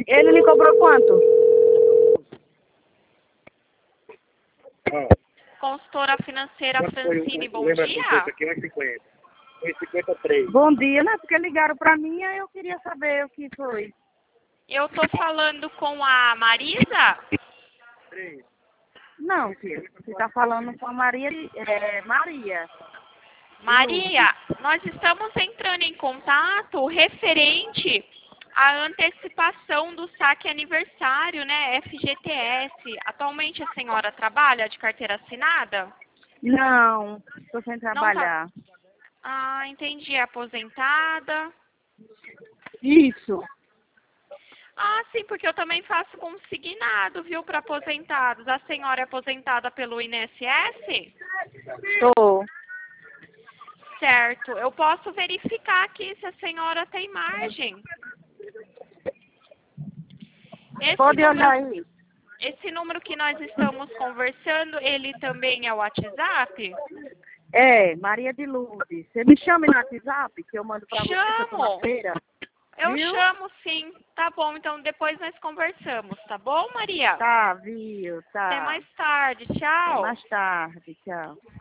Ele lhe cobrou quanto? Consultora financeira Francine, bom lembra dia. 50, aqui não é 50. Foi 53. Bom dia, né? Porque ligaram pra mim, aí eu queria saber o que foi. Eu tô falando com a Marisa. 3. Não, filho. Você tá falando com a Maria. Maria. Maria, nós estamos entrando em contato referente à antecipação do saque aniversário, né, FGTS. Atualmente a senhora trabalha de carteira assinada? Não, tô sem Não tá. trabalhar. Ah, entendi. É aposentada. Isso. Ah, sim, porque eu também faço consignado, viu, para aposentados. A senhora é aposentada pelo INSS? Tô. Certo. Eu posso verificar aqui se a senhora tem margem. Pode olhar aí. Esse número que nós estamos conversando, ele também é o WhatsApp? É, Maria de Lourdes. Você me chama no WhatsApp que eu mando pra você que eu tô na Chamo! feira. Eu Viu? chamo, sim. Tá bom, então depois nós conversamos, tá bom, Maria? Tá, viu? Tá. Até mais tarde. Até Tchau. mais tarde. Tchau.